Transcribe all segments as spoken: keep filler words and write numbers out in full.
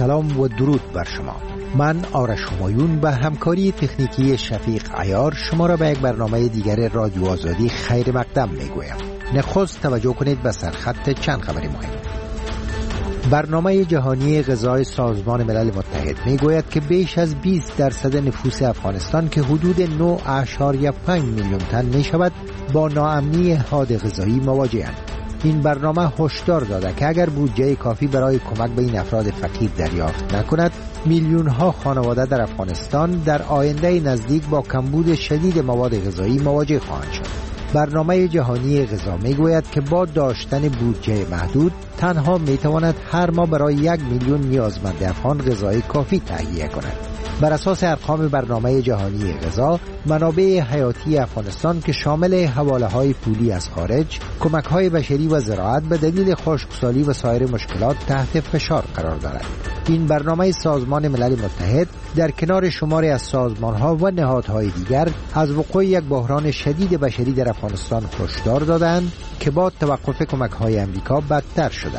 سلام و درود بر شما. من آرش همایون به همکاری تکنیکی شفیق عیار شما را به یک برنامه دیگر رادیو آزادی خیر مقدم میگویم. نخست توجه کنید به سرخط چند خبری مهم. برنامه جهانی غذای سازمان ملل متحد میگوید که بیش از بیست درصد نفوس افغانستان که حدود نه اشاریه پنج میلیون تن می شود با ناامنی حاد غذایی مواجهند. این برنامه هشدار داده که اگر بودجه کافی برای کمک به این افراد فقیر دریافت نکند، میلیون ها خانواده در افغانستان در آینده نزدیک با کمبود شدید مواد غذایی مواجه خواهند شد. برنامه جهانی غذا میگوید که با داشتن بودجه محدود تنها میتواند هر ماه برای یک میلیون نیازمند افغان غذای کافی تهیه کند. بر اساس ارقام برنامه جهانی غذا، منابع حیاتی افغانستان که شامل حواله‌های پولی از خارج، کمک‌های بشری و زراعت به دلیل خشکسالی و سایر مشکلات تحت فشار قرار دارد. این برنامه سازمان ملل متحد در کنار شماری از سازمان‌ها و نهادهای دیگر از وقوع یک بحران شدید بشری در افغانستان هشدار دادند که با توقف کمک‌های آمریکا بدتر شده.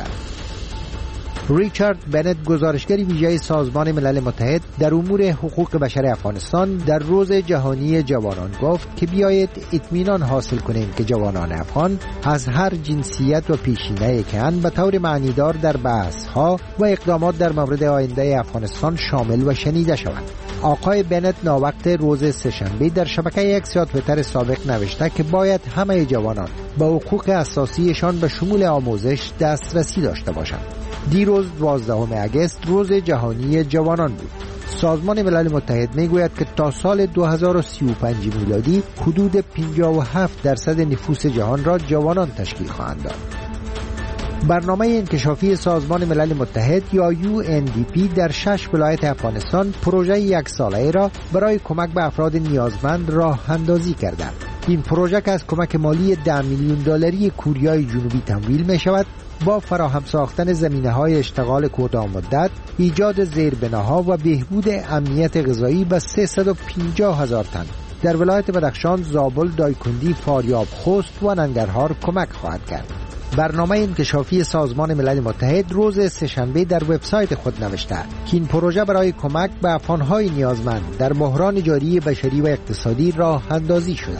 ریچارد بنت، گزارشگر ویژه سازمان ملل متحد در امور حقوق بشر افغانستان، در روز جهانی جوانان گفت که بیایید اطمینان حاصل کنیم که جوانان افغان از هر جنسیت و پیشینه‌ای که اند به طور معنیدار در بحث‌ها و اقدامات در مورد آینده افغانستان شامل و شنیده شوند. آقای بنت ناوقت روز سه‌شنبه در شبکه یک ات تویتر سابق نوشته که باید همه جوانان به حقوق اساسیشان به شمول آموزش دسترسی داشته باشند. دیروز دوازدهم اگست روز جهانی جوانان بود. سازمان ملل متحد میگوید که تا سال دو هزار و سی و پنج میلادی حدود پنجاه و هفت درصد نفوس جهان را جوانان تشکیل خواهند داد. برنامه انکشافی سازمان ملل متحد یا یو ان دی پی در شش ولایت افغانستان پروژه یک ساله را برای کمک به افراد نیازمند راه اندازی کرده. این پروژه که از کمک مالی ده میلیون دلاری کوریای جنوبی تمویل می شود، با فراهم ساختن زمینه‌های اشتغال کوتاه مدت، ایجاد زیربناها و بهبود امنیت غذایی به سیصد و پنجاه هزار تن در ولایت بدخشان، زابل، دایکندی، فاریاب، خوست و ننگرهار کمک خواهد کرد. برنامه انکشافی سازمان ملل متحد روز سه‌شنبه در وبسایت خود نوشته که این پروژه برای کمک به افغان‌های نیازمند در بحران جاری بشری و اقتصادی راه اندازی شده.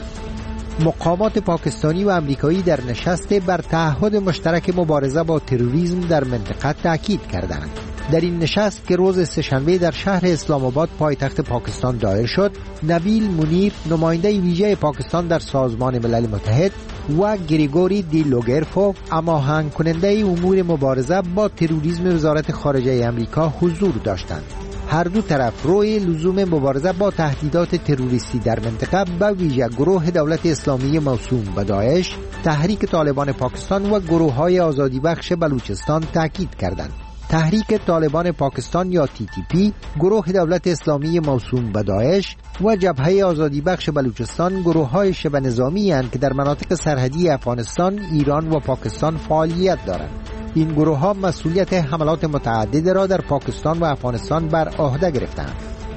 مقامات پاکستانی و امریکایی در نشست بر تعهد مشترک مبارزه با تروریسم در منطقه تاکید کردند. در این نشست که روز سه‌شنبه در شهر اسلام آباد پایتخت پاکستان دایر شد، نبیل منیر، نماینده ویژه پاکستان در سازمان ملل متحد، و گریگوری دی لوگرفو، هماهنگ کننده امور مبارزه با تروریسم وزارت خارجه آمریکا حضور داشتند. هر دو طرف روی لزوم مبارزه با تهدیدات تروریستی در منطقه به ویژه گروه دولت اسلامی موسوم به داعش، تحریک طالبان پاکستان و گروه‌های آزادی بخش بلوچستان تاکید کردند. تحریک طالبان پاکستان یا تی تی پی، گروه دولت اسلامی موسوم به داعش و جبهه آزادی بخش بلوچستان گروه‌های شبه نظامی اند که در مناطق سرحدی افغانستان، ایران و پاکستان فعالیت دارند. این گروه ها مسئولیت حملات متعدد را در پاکستان و افغانستان بر عهده گرفتند.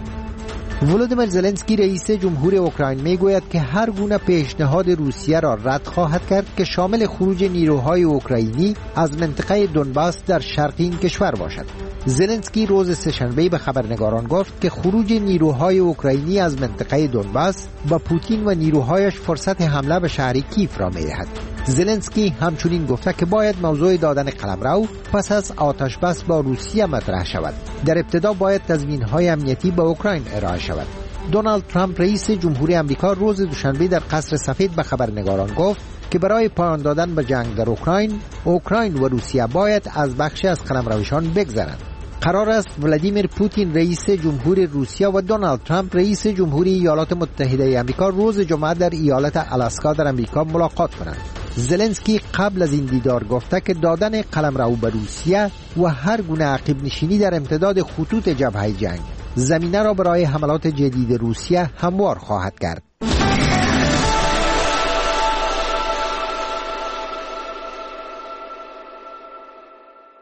ولودیمیر زلنسکی رئیس جمهور اوکراین میگوید که هر گونه پیشنهاد روسیه را رد خواهد کرد که شامل خروج نیروهای اوکراینی از منطقه دونباس در شرق این کشور باشد. زلنسکی روز سه‌شنبه به خبرنگاران گفت که خروج نیروهای اوکراینی از منطقه دونباس با پوتین و نیروهایش فرصت حمله به شهر کیف را می‌دهد. زلنسکی همچنین گفته که باید موضوع دادن قلمرو پس از آتش بس با روسیه مطرح شود. در ابتدا باید تضمین‌های امنیتی به اوکراین ارائه شود. دونالد ترامپ رئیس جمهوری آمریکا روز دوشنبه در قصر سفید به خبرنگاران گفت که برای پایان دادن به جنگ در اوکراین، اوکراین و روسیه باید از بخشی از قلمروشان بگذرند. قرار است ولادیمیر پوتین رئیس جمهور روسیه و دونالد ترامپ رئیس جمهوری ایالات متحده آمریکا روز جمعه در ایالت آلاسکا در آمریکا ملاقات کنند. زلنسکی قبل از این دیدار گفته که دادن قلمرو به روسیه و هر گونه عقب نشینی در امتداد خطوط جبهه جنگ زمینه را برای حملات جدید روسیه هموار خواهد کرد.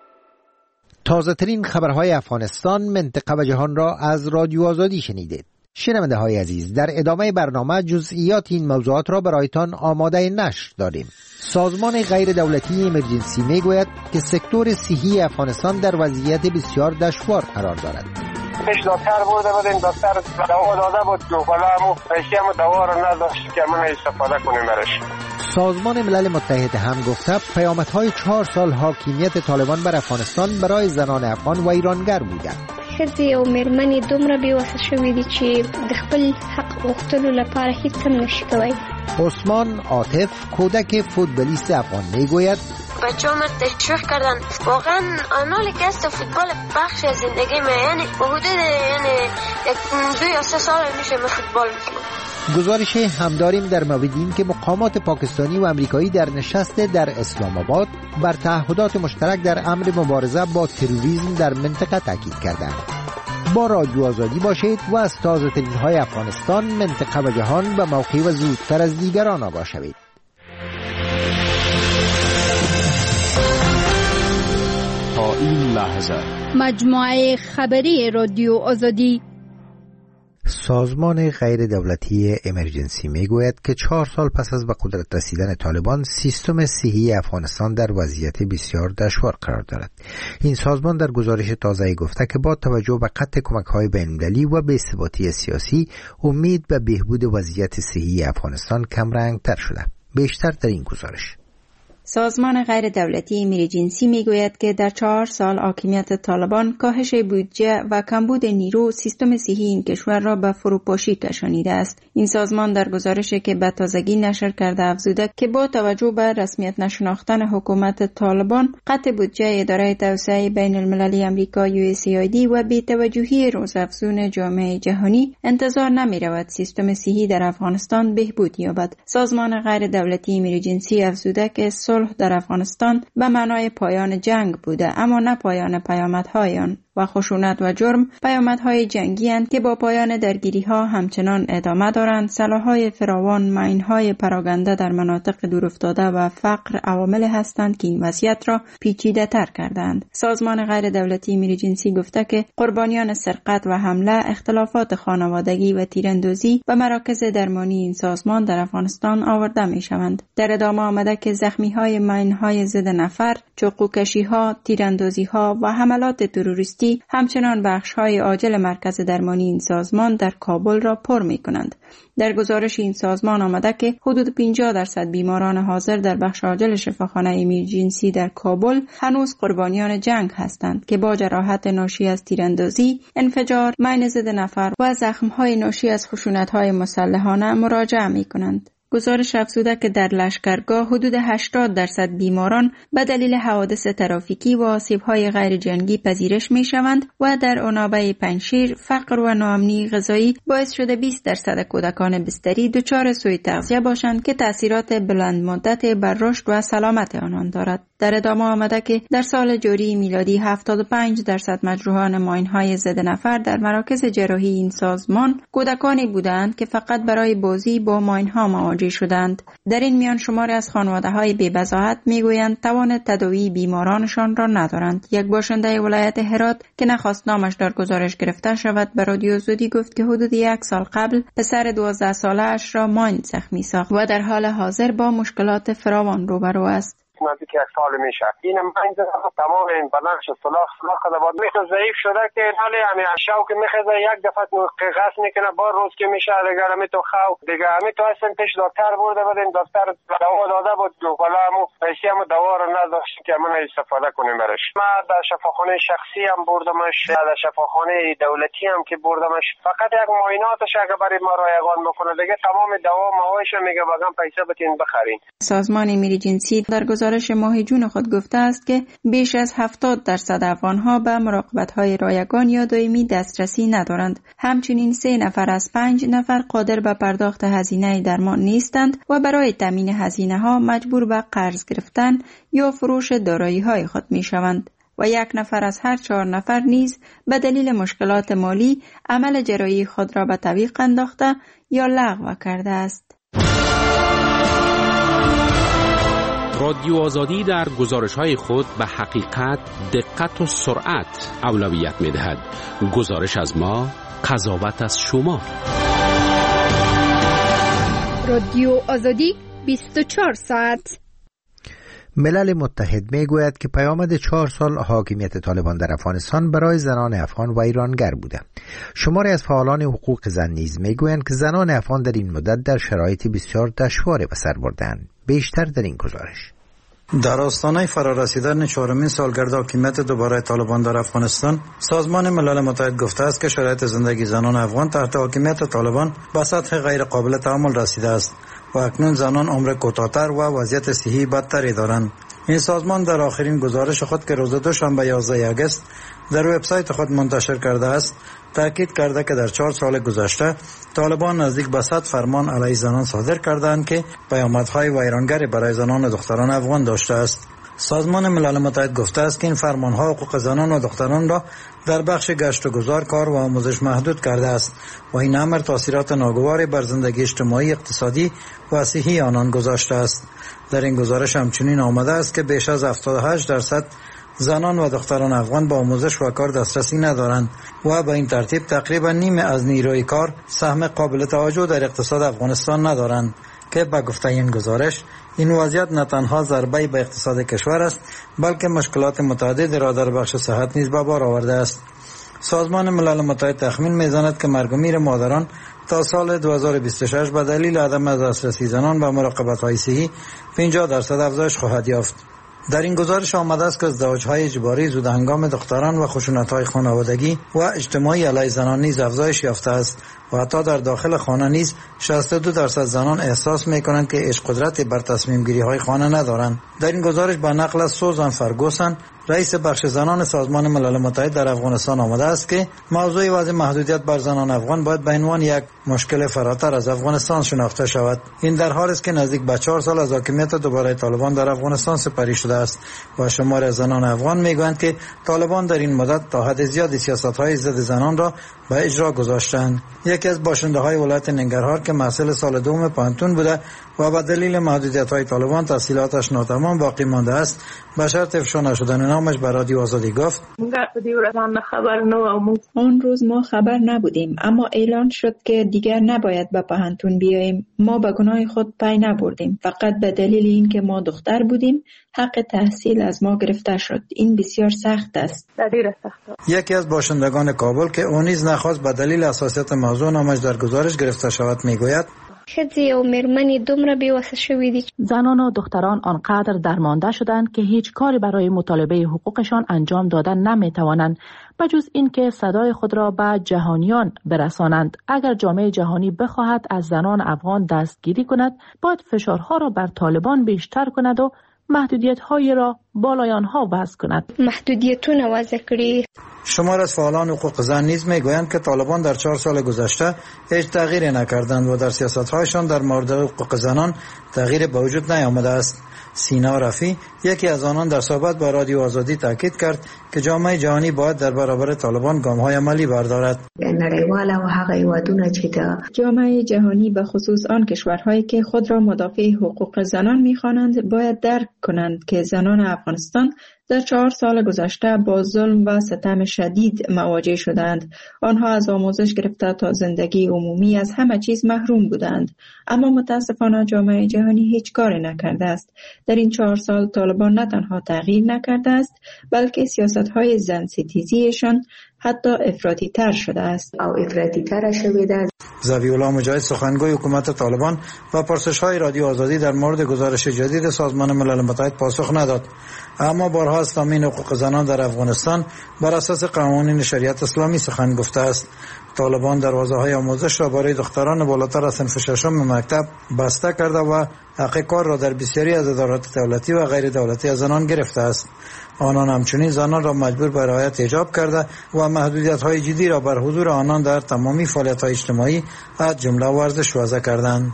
تازه ترین خبرهای افغانستان، منطقه و جهان را از رادیو آزادی شنیدید. شنونده های عزیز، در ادامه برنامه جزئیات این موضوعات را برایتان آماده نشر داریم. سازمان غیر دولتی امرجنسی می گوید که سکتور صحی افغانستان در وضعیت بسیار دشوار قرار دارد. پیش دکتر بوده بودیم، دکتر دوا داده بود که بالا همو پیشی همو دوا رو نداشت که من استفاده کنیم برش. سازمان ملل متحد هم گفته پیامدهای چهار سال حاکمیت طالبان بر افغانستان برای زنان افغان و ایرانگر بودند. ښځې او مېرمنې دومره بېوسه شوې دي چې د خپل حق غوښتلو لپاره هیڅ هم نشي کولی. عثمان عاطف کودک فوتبالیست افغان میگوید بچه‌ها مرا تشویق کردن. واقعا آنالی که است فوتبال بخش از زندگی من، یعنی به حدود یعنی یک دو یا سه سال میشه من فوتبال می‌کنم. گزارش هم داریم در مورد این که مقامات پاکستانی و امریکایی در نشست در اسلام آباد بر تعهدات مشترک در امر مبارزه با تروریسم در منطقه تاکید کردند. با رادیو آزادی باشید و از تازه ترین های افغانستان، منطقه و جهان به موقع و زودتر از دیگران آگاه شوید. تا این لحظه مجموعه خبری رادیو آزادی. سازمان غیر دولتی امرجنسی می گوید که چهار سال پس از به قدرت رسیدن طالبان، سیستم صحی افغانستان در وضعیت بسیار دشوار قرار دارد. این سازمان در گزارش تازه‌ای گفته که با توجه به قطع کمک‌های بین‌المللی و بی‌ثباتی سیاسی، امید به بهبود وضعیت صحی افغانستان کمرنگ‌تر شده. بیشتر در این گزارش. سازمان غیر دولتی امرجنسی میگوید که در چهار سال حاکمیت طالبان کاهش بودجه و کمبود نیرو سیستم صحی این کشور را به فروپاشی کشانیده است. این سازمان در گزارشی که به تازگی نشر کرده افزوده که با توجه به رسمیت نشناختن حکومت طالبان، قطع بودجه اداره توسعه بین المللی امریکا یو اس ای آی دی و بی‌توجهی روزافزون جامعه جهانی، انتظار نمی رود سیستم صحی در افغانستان بهبود یابد. سازمان غیر دولتی امرجنسی افزوده که صلح در افغانستان به معنای پایان جنگ بوده، اما نه پایان پیامدهای آن. و خشونت و جرم پیامدهای جنگی اند که با پایان درگیری ها همچنان ادامه دارند. سلاح‌های فراوان، ماین‌های پراگنده در مناطق دورافتاده و فقر عوامل هستند که این وضعیت را پیچیده تر کردند. سازمان غیر دولتی امرجنسی گفته که قربانیان سرقت و حمله، اختلافات خانوادگی و تیراندازی به مراکز درمانی این سازمان در افغانستان آورده می شوند. در ادامه آمده که زخمی‌های ماین‌های ضد نفر، چاقوکشی‌ها، تیراندازی‌ها و حملات تروریستی همچنان بخش‌های عاجل مرکز درمانی این سازمان در کابل را پر می‌کنند. در گزارش این سازمان آمده که حدود پنجاه درصد بیماران حاضر در بخش عاجل شفاخانه امرجنسی در کابل هنوز قربانیان جنگ هستند که با جراحت ناشی از تیراندازی، انفجار، ماین ضد نفر و زخم‌های ناشی از خشونت‌های مسلحانه مراجعه می‌کنند. گزارش افزوده که در لشکرگاه حدود هشتاد درصد بیماران به دلیل حوادث ترافیکی و آسیب‌های غیر جنگی پذیرش می‌شوند و در عنابه پنجشیر فقر و ناامنی غذایی باعث شده بیست درصد کودکان بستری دچار سوء تغذیه باشند که تأثیرات بلند مدت بر رشد و سلامت آنان دارد. در ادامه آمده که در سال جاری میلادی هفتاد و پنج درصد مجروحان ماین‌های ضد نفر در مراکز جراحی این سازمان کودکانی بودند که فقط برای بازی با ماین‌ها مواجه شدند. در این میان شماری از خانواده‌های بی‌بضاعت میگویند توان تداوی بیمارانشان را ندارند. یک باشنده ولایت هرات که نخواست نامش در گزارش گرفته شود به رادیو آزادی گفت که حدود یک سال قبل پسر دوازده ساله اش را ماین زخمی ساخت و در حال حاضر با مشکلات فراوان روبرو است. نزدیک یک سال میشه این من تمام این بدنش سلاخ سلاخ کرده بود، میخواد ضعیف شده که حالی یعنی شوک میخواد یک دفعه قیقاس میکنه بار روز که میشه دیگه می تو خو دیگه می تو اصلا پیش دکتر برده بودیم، دکتر دوا داده بود ولی همو پیسی همو دوا رو نداشت که من استفاده کنیم برش. من در شفاخانه شخصی هم بردمش، در شفاخانه دولتی هم که بردمش، فقط یک معایناتش اگه برای ما رایگان بکنه دیگه تمام دوا موایش میگه بازم پیسه بتین بخرین. سازمان امرجنسی در گزارش ماه جون خود گفته است که بیش از هفتاد درصد افغان‌ها به مراقبت‌های رایگان یا دائمی دسترسی ندارند. همچنین سه نفر از پنج نفر قادر به پرداخت هزینه درمان نیستند و برای تامین هزینه‌ها مجبور به قرض گرفتن یا فروش دارایی‌های خود می‌شوند. و یک نفر از هر چهار نفر نیز به دلیل مشکلات مالی عمل جراحی خود را به تعویق انداخته یا لغو کرده است. رادیو آزادی در گزارش‌های خود به حقیقت، دقت و سرعت اولویت می‌دهد. گزارش از ما قضاوت از شما. رادیو آزادی بیست و چهار ساعت. ملل متحد می گوید که پیامد چهار سال حاکمیت طالبان در افغانستان برای زنان افغان و ایرانگر بوده. شماری از فعالان حقوق زن نیز می گویند که زنان افغان در این مدت در شرایط بسیار دشواری به سر بردند. بیشتر در این گزارش. در آستانه فرارسیدن چهارمین سالگرد حاکمیت دوباره طالبان در افغانستان، سازمان ملل متحد گفته است که شرایط زندگی زنان افغان تحت حاکمیت طالبان به سطح غیر قابل تحمل رسیده است و اکنون زنان عمر کوتاه‌تر و وضعیت صحی بدتری دارند. این سازمان در آخرین گزارش خود که روز دوشنبه یازده آگوست در وبسایت خود منتشر کرده است، تاکید کرده که در چهار سال گذشته طالبان نزدیک به صد فرمان علیه زنان صادر کردند که پیامدهای ویرانگری برای زنان و دختران افغان داشته است. سازمان ملل متحد گفته است که این فرمانها حقوق زنان و دختران را در بخش گشت و گذار، کار و آموزش محدود کرده است و این امر تاثیرات ناگواری بر زندگی اجتماعی، اقتصادی و صحی آنان گذاشته است. در این گزارش همچنین آمده است که بیش از هفتاد و هشت درصد زنان و دختران افغان با آموزش و کار دسترسی ندارند و به این ترتیب تقریبا نیمه از نیروی کار سهم قابل توجه در اقتصاد افغانستان ندارند که به گفته این گزارش این وضعیت نه تنها ضربه به اقتصاد کشور است بلکه مشکلات متعددی را در بخش صحت نیز به بار آورده است. سازمان ملل متحد تخمین می‌زند که مرگ و میر مادران تا سال دو هزار و بیست و شش به دلیل عدم دسترسی زنان به مراقبت‌های صحی پنجاه درصد افزایش خواهد یافت. در این گزارش آمده است که ازدواج‌های اجباری، زود هنگام دختران و خشونت‌های خانوادگی و اجتماعی علیه زنان نیز افزایش یافته است و حتی در داخل خانه نیز شصت و دو درصد زنان احساس می‌کنند که هیچ قدرتی بر تصمیم گیری‌های خانه ندارند. در این گزارش با نقل از سوزان فرگوسن، رئیس بخش زنان سازمان ملل متحد در افغانستان آمده است که موضوع وضع محدودیت بر زنان افغان باید به عنوان یک مشکل فراتر از افغانستان شناخته شود. این در حالی است که نزدیک به چهار سال از حاکمیت دوباره طالبان در افغانستان سپری شده است و شماری از زنان افغان میگویند که طالبان در این مدت تا حد زیادی سیاست‌های ضد زنان را به اجرا گذاشتند. یکی از باشنده‌های ولایت ننگرهار که محصل سال دوم پانتون بوده و به دلیل محدودیت‌های طالبان تحصیلاتش ناتمام باقی مانده است، به شرط افشا نشدن نامش به رادیو آزادی گفت: آن روز ما خبر نبودیم، اما اعلان شد که دیگر نباید به پانتون بیاییم. ما به گناه خود پی نبردیم، فقط به دلیل اینکه ما دختر بودیم حق تحصیل از ما گرفته شد. این بسیار سخت است. یکی از باشندگان کابل که او نیز نخواست به دلیل حساسیت موضوع نامش در گزارش گرفته شود میگوید: خزی و مرمنی دومره بیوسه شویدی. زنان و دختران آنقدر درمانده شدند که هیچ کاری برای مطالبه حقوقشان انجام دادن نمیتوانند بجز این که صدای خود را به جهانیان برسانند. اگر جامعه جهانی بخواهد از زنان افغان دستگیری کند، باید فشارها را بر طالبان بیشتر کند و محدودیت‌های را بالای آنها وضع کند. محدودیتونه وضع کړي. شمار از فعالان حقوق زن نیز میگویند که طالبان در چهار سال گذشته هیچ تغییری نکردند و در سیاست‌هایشان در مورد حقوق زنان تغییری به وجود نیامده است. سینا رفی یکی از آنان در صحبت با رادیو آزادی تاکید کرد که جامعه جهانی باید در برابر طالبان گام‌های عملی بردارد. جامعه جهانی به خصوص آن کشورهایی که خود را مدافع حقوق زنان می‌خوانند باید درک کنند که زنان افغانستان در چهار سال گذشته با ظلم و ستم شدید مواجه شدند. آنها از آموزش گرفته تا زندگی عمومی از همه چیز محروم بودند، اما متاسفانه جامعه جهانی هیچ کاری نکرده است. در این چهار سال طالبان نه تنها تغییر نکرده است بلکه سیاست‌های زن ستیزیشان حتی افراطی تر شده است او افراطی تر شده است. ضوی‌الله مجاهد سخنگوی حکومت طالبان و پرسش‌های رادیو آزادی در مورد گزارش جدید سازمان ملل متحد پاسخ نداد، اما بارها از تامین حقوق زنان در افغانستان بر اساس قوانین شریعت اسلامی سخن گفته است. طالبان دروازه‌های آموزش را برای دختران بالاتر از صنف ششم مکتب بسته کرده و حق کار را در بسیاری از ادارات دولتی و غیر دولتی از زنان گرفته است. آنان همچنین زنان را مجبور به رعایت حجاب کرده و محدودیت‌های جدی را بر حضور آنان در تمامی فعالیت‌های اجتماعی از جمله ورزش وضع کردند.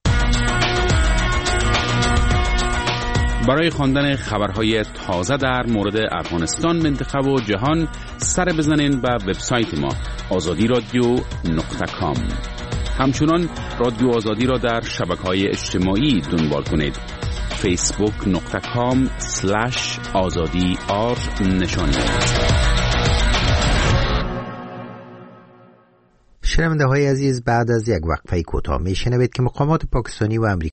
برای خواندن خبرهای تازه در مورد افغانستان، منطقه و جهان سر بزنین به وبسایت ما آزادی رادیو نقطه کام. همچنان رادیو آزادی را در شبکه‌های اجتماعی دنبال کنید. فیسبوک نقطه کام سلش آزادی آر نشانی. شنونده های عزیز، بعد از یک وقفه کوتاه میشنوید که مقامات پاکستانی و امریکایی